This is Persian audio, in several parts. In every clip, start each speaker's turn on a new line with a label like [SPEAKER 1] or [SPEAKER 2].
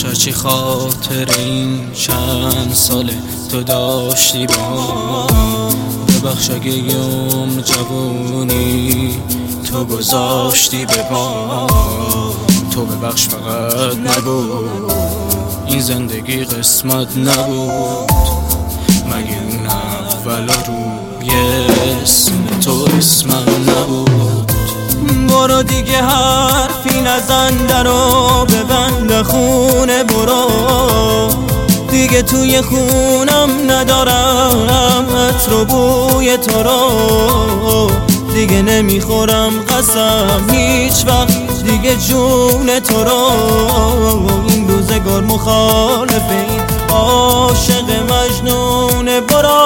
[SPEAKER 1] هرچی خاطر این چند ساله تو داشتی با ببخش اگه یوم جوونی تو گذاشتی به ما. تو ببخش فقط نبود این زندگی قسمت نبود، مگه اون اولا روی اسم تو اسمم نبود. برو دیگه حرفی نزن، درو ببند خونه برو، دیگه توی خونم ندارم عطر و بوی تو رو، دیگه نمیخورم قسم هیچ وقت دیگه جون تو رو. این روزگار مخالف این عاشق مجنون برو.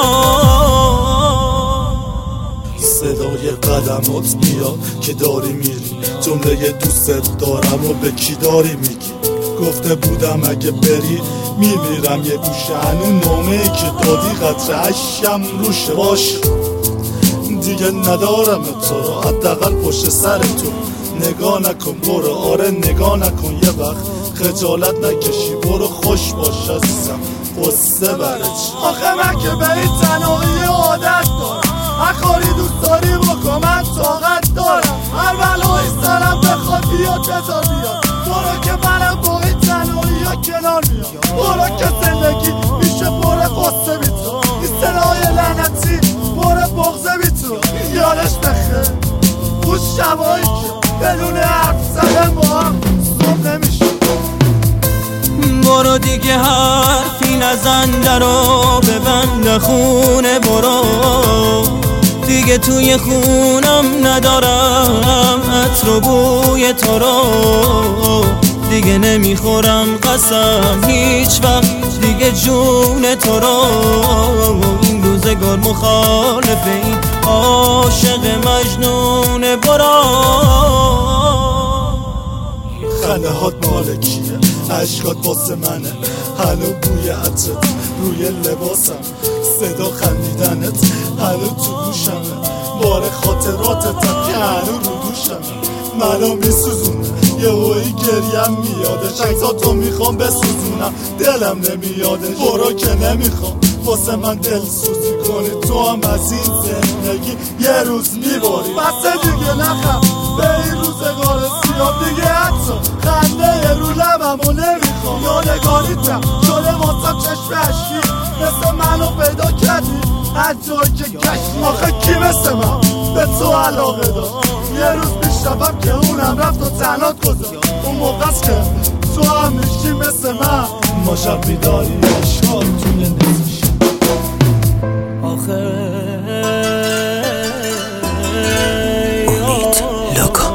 [SPEAKER 2] صدای قدمات میاد که داری میری، جمله دوست دارم و به کی داری میگی؟ گفته بودم اگه بری میمیرم، یه گوشه هنو نامه‌ای که دادی قطره اشکم روشه باشه. دیگه ندارم تو رو حداقل پشت سر تو، نگاه نکن برو، آره نگاه نکن، یه وقت خجالت نکشی برو، خوش باش عزیزم قصه بره چی؟ آخه من که به این تنهایی عادت دارم، هر کاری دوست داری بکن من طاقت دارم، هر بلایی سرم بخواد بیاد بذار بیاد، برو که منم با این تنهایی ها کنار میام، برو که زندگی میشه پر قصه بی تو، این صدای لعنتی پر بغضه بی تو. یادش بخیر اون شبایی که بدون حرف زدن با هم صبح نمیشه.
[SPEAKER 1] برو دیگه حرفی نزن، درو ببند خونه برو، دیگه توی خونم ندارم عطر و بوی تو رو، دیگه نمیخورم قسم هیچ وقت دیگه جون تو رو. این روزگار مخالف این عاشق مجنون برو.
[SPEAKER 2] خنده هات مال کیه، عشقات واسه منه، هنو بوی عطرت روی لباسم، صدا خندیدنت هنو تو گوشمه، بار خاطراتت که هنو رو دوشمه، منو میسوزونه یه هایی گریم میادش، عکساتو میخوام بسوزونم دلم نمیادش، برو که نمیخوام واسه من دل سوزی کنی، تو هم از این زندگی یه روز میباری، بسه دیگه نخم به این روزگار سیاه، دیگه حتی خنده رو لبمو نمیخوام، یادگاریتم شده واسم چشم عشقی، مثل منو پیدا کردی هر جایی که گشتی، آخه کی مثل من به تو علاقه داشت؟ یه روز میشنفم که اونم رفت و تنات گذاشت، اون موقع است که تو هم میشی مثل من، ما شب بیداری عشقات توی نزش.
[SPEAKER 1] آخه
[SPEAKER 3] امید لوکا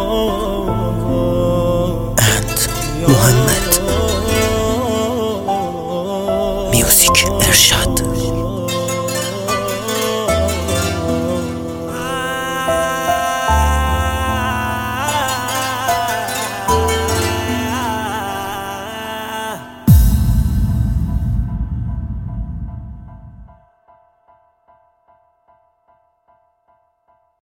[SPEAKER 3] اند محمد میوزیک ارشاد.